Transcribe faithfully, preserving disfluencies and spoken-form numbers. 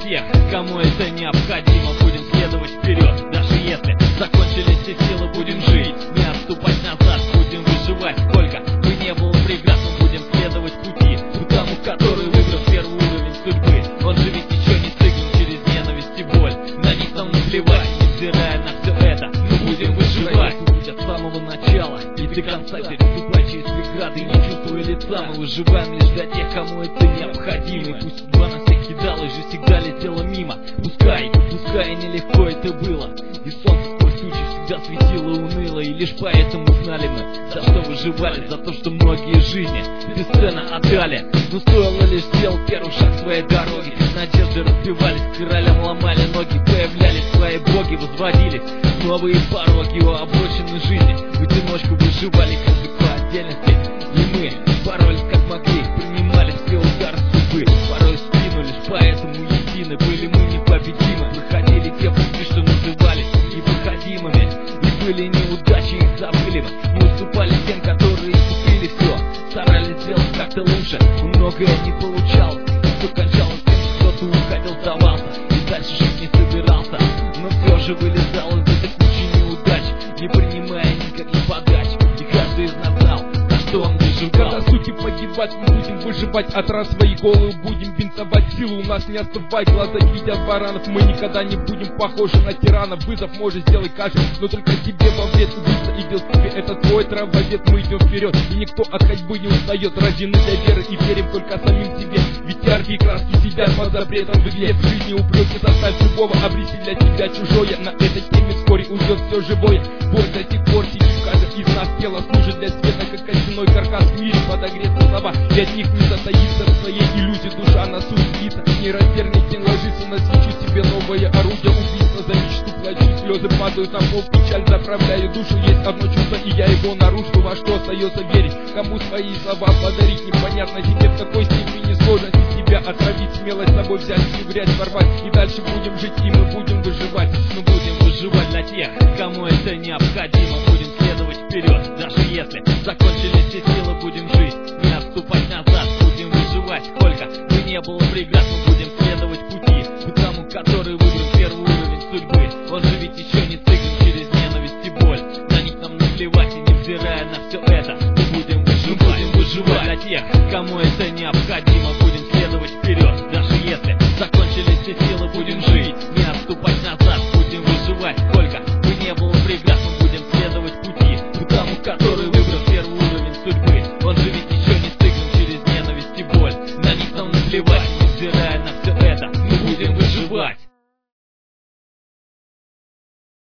тех, кому это необходимо. Будем следовать вперед, даже если закончились все силы. Будем жить, не отступать назад. Будем выживать, сколько бы не было преград. Мы будем следовать пути, к тому, который выбрал первый уровень судьбы. Он же ведь еще не стыгнул через ненависть и боль. На них нам наплевать, невзирая на все это. Мы будем выживать. Путь от самого начала и до конца, переступая через преграды и не чувствуя лица. Мы выживаем лишь для тех, кому это необходимо. И пусть судьба нас всех кидала, жизнь всегда летела мимо. Пускай, пускай нелегко это было, и солнце сквозь тучи всегда светило уныло. И лишь поэтому знали мы, за что выживали. За то, что многие жизни бесценно отдали. Но стоило лишь сделать первый шаг своей дороги, надежды разбивались, королям ломали ноги. Появлялись свои боги, возводились новые пороги у обочины жизни. В одиночку выживали каждый по отдельности. И мы боролись как могли, принимали все удары судьбы. Порой в спину, лишь поэтому едины были мы непобедимы. Проходили те пути, что назывались непроходимыми. И были неудачи, их забыли мы. Не уступали тем, которые купили все. Старались сделать как-то лучше, но многое не получалось. Все кончалось тем, что кто-то уходил, сдавался и дальше жить не собирался. Но все же вылезал из этой кучи неудач, не принимая никаких подач. И каждый из нас знал, за что он выживал. Когда суки погибать, мы будем выживать. От раз свои головы будем бинтовать. Силы у нас не остывать, глаза видят баранов. Мы никогда не будем похожи на тиранов. Вызов может сделать каждый, но только себе во вред. Убийца идет к тебе, это твой травовед. Мы идем вперед, и никто от ходьбы не устает. Рождены для веры и верим только самим себе. Ведь яркие краски сидят под запретом в игре. В жизни упреки заставь любого обрести для себя чужое. На этой теме вскоре уйдет все живое. Боль до сих пор сидит в каждом из нас. Тело служит для света, как костяной каркас. В мире подогреться слова, и от них не затаится. В своей иллюзии душа на суетится. Неразмерный день ложится на свечу, себе новое орудие убийства. За мечту плачу, слезы падают на пол, печаль заправляю душу. Есть одно чувство, и я его нарушу. Во что остается верить, кому свои слова подарить. Непонятно себе, в какой степени сложности себя отравить. Смелость с собой взять, всю грязь ворвать. И дальше будем жить, и мы будем выживать. Мы будем выживать для тех, кому это необходимо. Будем следовать вперед, даже если закончились все силы. Будем жить, не отступать назад. Будем выживать, сколько бы не было преград. Мы будем следовать пути, к тому, который выбрал первый уровень судьбы. Он же ведь еще не стыгнул через ненависть и боль. На них нам наплевать, и невзирая на все это, мы будем выживать. Мы будем выживать для тех, кому это необходимо. Будем следовать вперед, даже если закончились все силы. Будем жить, не отступать назад. Будем выживать, сколько бы не было преград. Мы будем следовать пути, к тому, который выбрал первый уровень судьбы. Он же ведь